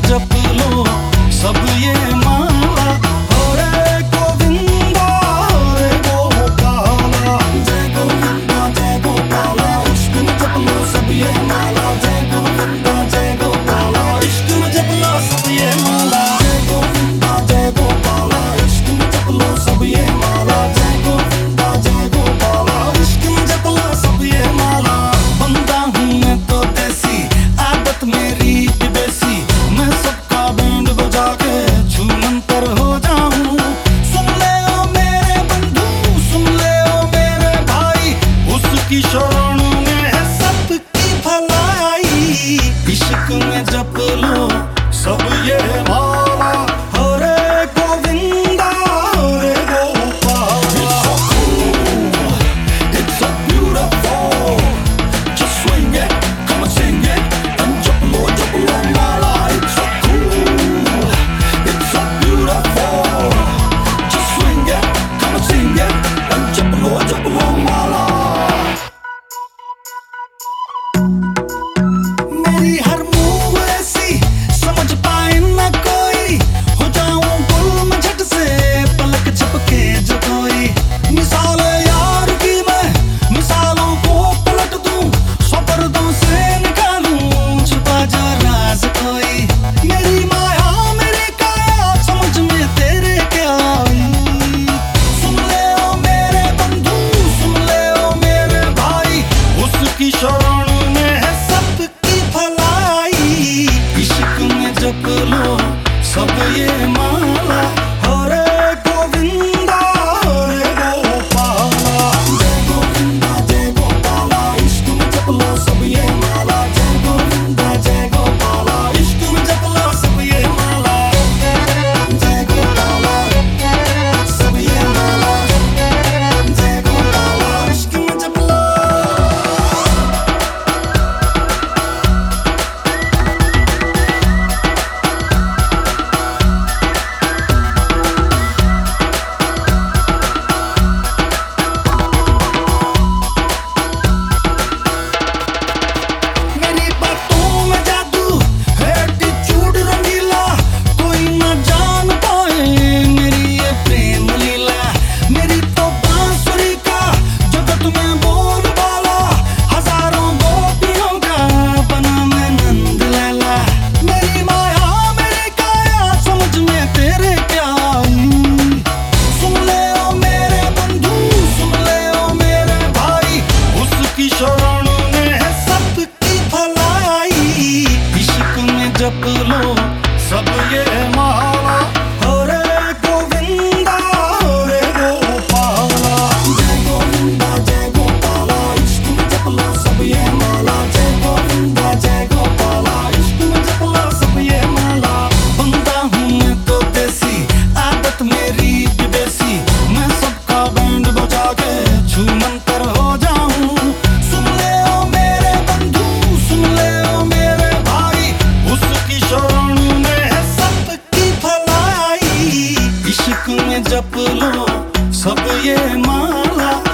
जप लो सब ये माला। हरे गोविंदा हरे गोपाला, जय गोविंदा जय गोपाला, इश्क में जप लो सब ये माला। जय गोविंदा जय गोपाला, इश्क में जप लो सब ये माला। जय गोविंदा जय गोपाला, इश्क में जप लो सब ये माला। जय गोविंदा जय गोपाला, इश्क में जप लो सब ये माला। बंदा हूँ मैं तो देसी, आदत मेरी विदेशी, मैं सबका बैंड बजा के छूमंतर हो जाऊं। सुन ले ओ मेरे बंधु, सुन ले ओ मेरे भाई, उसकी शरण में है सबकी भलाई। इश्क में जप लो सब ये माला। हरे गोविंदा हरे Gopala. It's so beautiful, just swing it, come and sing it, and jump lo mala. It's so cool, it's so beautiful, just swing it, come and sing it, and jump lo mala. मेरी हर move ऐसी समझ पाए न कोई, हो जाऊं गुल में झट से पलक झपके जो कोई। मिसाल यार की मैं मिसालों को पलट दूं, सौ पर्दों से निकालूं छुपा जो राज कोई। मेरी माया मेरी काया समझ में तेरे क्या आई। सुन ले ओ मेरे बंधु, सुन ले ओ मेरे भाई, उसकी शरण में है सबकी भलाई। इश्क में जप लो सब ये माला। हरे गोविंदा हरे गोपाला, जय गोविंदा जय गोपाला, इश्क में जप लो सब ये माला। जय गोविंदा जय गोपाला, इश्क में जप लो सब ये माला। जय गोपाला सब ये माला, जय गोपाला इश्क में जप लो। मेरी बातों में जादू है, एटीट्यूड रंगीला, कोई न जान पाए मेरी ये प्रेम लीला। मेरी तो बांसुरी का जगत में बोलबाला, हजारों गोपियों का बना मैं नंद लैला। मेरी माया मेरी काया समझ में तेरे क्या आई। सुन ले ओ मेरे बंधु, सुन ले ओ मेरे भाई, उसकी शरण में है सबकी भलाई। इश्क में जप लो सब ये माला। हरे गोविंदा हरे गोपाला, जय गोविंदा जय गोपाला, इश्क में जप लो सब ये माला। जय गोविंदा जय गोपाला, इश्क में जप लो सब ये माला। बंदा हूँ मैं तो देसी, आदत मेरी विदेशी, मैं सबका बैंड बजा के छूमंतर हो जाऊं। सुन ले ओ मेरे बंधु, सुन ले ओ मेरे भाई, उसकी शरण में है सबकी भलाई। इश्क में जप लो सब ये माला।